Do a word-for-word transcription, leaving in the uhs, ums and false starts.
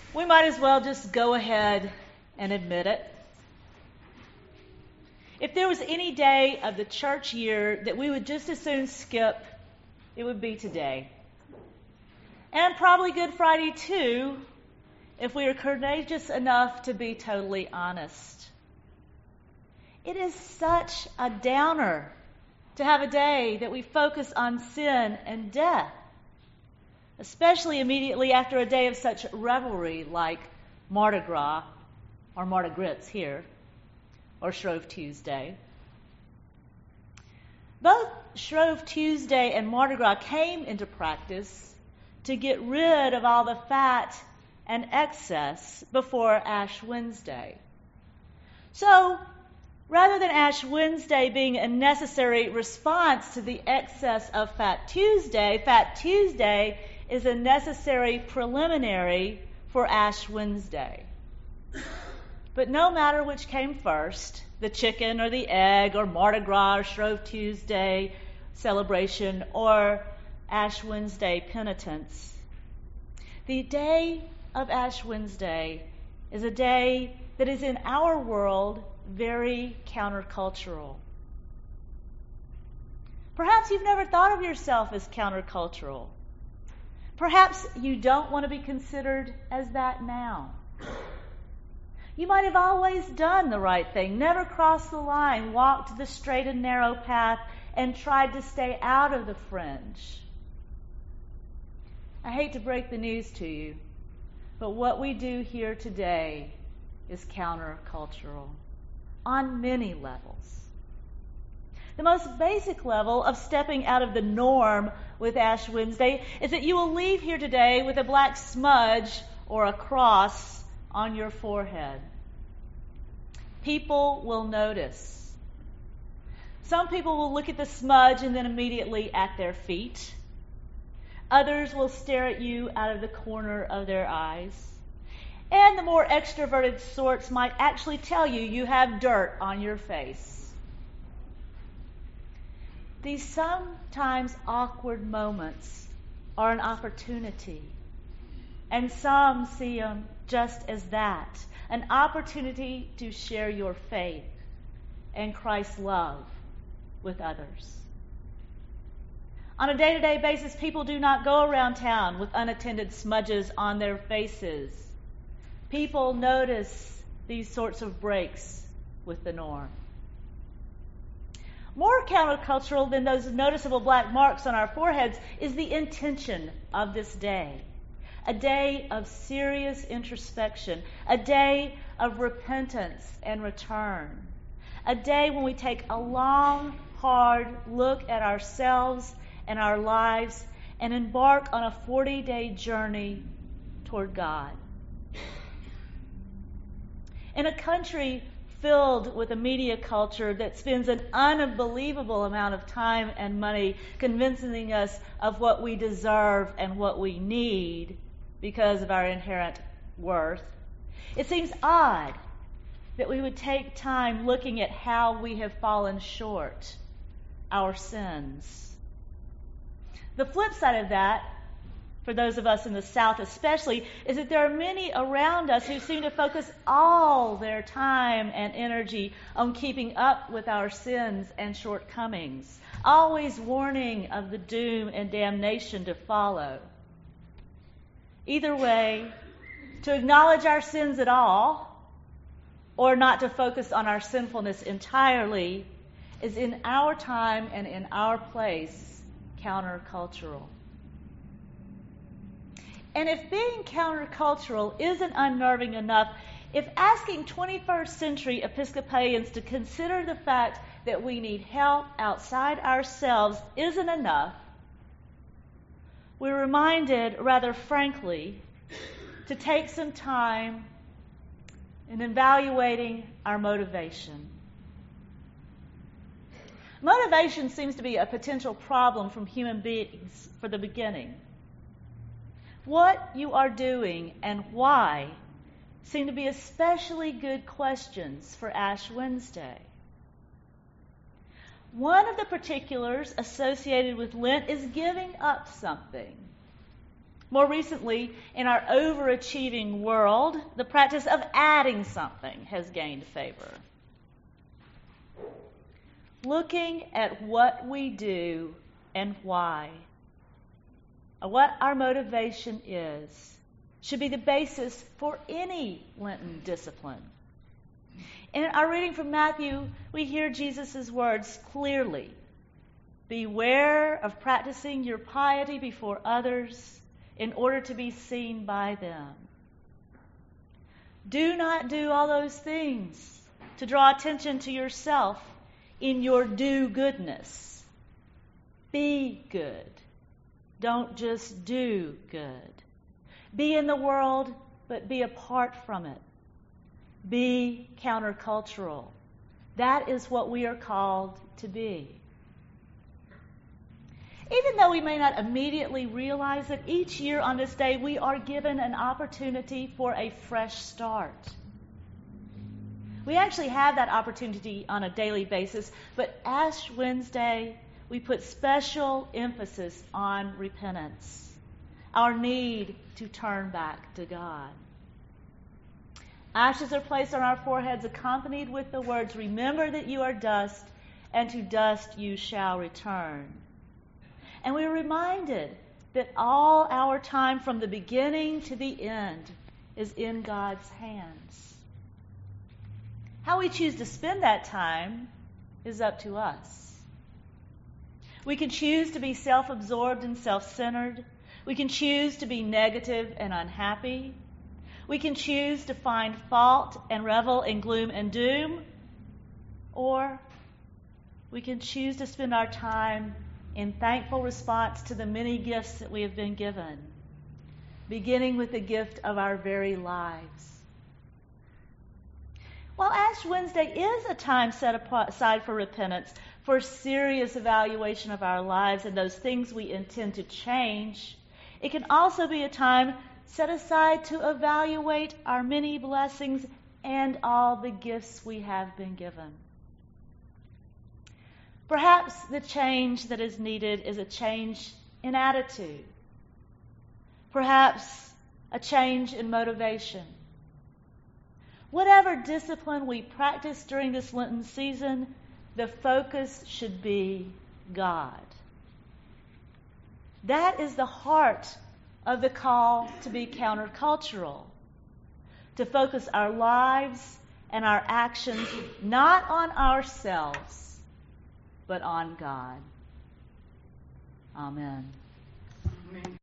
We might as well just go ahead and admit it. If there was any day of the church year that we would just as soon skip, it would be today. And probably Good Friday too, if we are courageous enough to be totally honest. It is such a downer to have a day that we focus on sin and death, especially immediately after a day of such revelry like Mardi Gras, or Mardi Gras here, or Shrove Tuesday. Both Shrove Tuesday and Mardi Gras came into practice to get rid of all the fat and excess before Ash Wednesday. So, rather than Ash Wednesday being a necessary response to the excess of Fat Tuesday, Fat Tuesday is a necessary preliminary for Ash Wednesday. But no matter which came first, the chicken or the egg or Mardi Gras or Shrove Tuesday celebration or Ash Wednesday penitence, the day of Ash Wednesday is a day that is in our world very countercultural. Perhaps you've never thought of yourself as countercultural. Perhaps you don't want to be considered as that now. You might have always done the right thing, never crossed the line, walked the straight and narrow path, and tried to stay out of the fringe. I hate to break the news to you, but what we do here today is countercultural on many levels. The most basic level of stepping out of the norm with Ash Wednesday is that you will leave here today with a black smudge or a cross on your forehead. People will notice. Some people will look at the smudge and then immediately at their feet. Others will stare at you out of the corner of their eyes. And the more extroverted sorts might actually tell you you have dirt on your face. These sometimes awkward moments are an opportunity. And some see them just as that, an opportunity to share your faith and Christ's love with others. On a day-to-day basis, people do not go around town with unattended smudges on their faces. People notice these sorts of breaks with the norm. More countercultural than those noticeable black marks on our foreheads is the intention of this day. A day of serious introspection, a day of repentance and return, a day when we take a long, hard look at ourselves and our lives and embark on a forty-day journey toward God. In a country filled with a media culture that spends an unbelievable amount of time and money convincing us of what we deserve and what we need because of our inherent worth, it seems odd that we would take time looking at how we have fallen short, our sins. The flip side of that, for those of us in the South especially, is that there are many around us who seem to focus all their time and energy on keeping up with our sins and shortcomings, always warning of the doom and damnation to follow. Either way, to acknowledge our sins at all, or not to focus on our sinfulness entirely, is in our time and in our place countercultural. And if being countercultural isn't unnerving enough, if asking twenty-first century Episcopalians to consider the fact that we need help outside ourselves isn't enough, we're reminded, rather frankly, to take some time in evaluating our motivation. Motivation seems to be a potential problem from human beings for the beginning. What you are doing and why seem to be especially good questions for Ash Wednesday. One of the particulars associated with Lent is giving up something. More recently, in our overachieving world, the practice of adding something has gained favor. Looking at what we do and why, what our motivation is, should be the basis for any Lenten discipline. In our reading from Matthew, we hear Jesus' words clearly. Beware of practicing your piety before others in order to be seen by them. Do not do all those things to draw attention to yourself in your do-goodness. Be good. Don't just do good. Be in the world, but be apart from it. Be countercultural. That is what we are called to be. Even though we may not immediately realize it, each year on this day we are given an opportunity for a fresh start. We actually have that opportunity on a daily basis, but Ash Wednesday, we put special emphasis on repentance, our need to turn back to God. Ashes are placed on our foreheads accompanied with the words, "Remember that you are dust, and to dust you shall return." And we're reminded that all our time from the beginning to the end is in God's hands. How we choose to spend that time is up to us. We can choose to be self-absorbed and self-centered. We can choose to be negative and unhappy. We can choose to find fault and revel in gloom and doom. Or we can choose to spend our time in thankful response to the many gifts that we have been given, beginning with the gift of our very lives. While Ash Wednesday is a time set aside for repentance, for serious evaluation of our lives and those things we intend to change, it can also be a time set aside to evaluate our many blessings and all the gifts we have been given. Perhaps the change that is needed is a change in attitude. Perhaps a change in motivation. Whatever discipline we practice during this Lenten season, the focus should be God. That is the heart of the call to be countercultural, to focus our lives and our actions not on ourselves, but on God. Amen.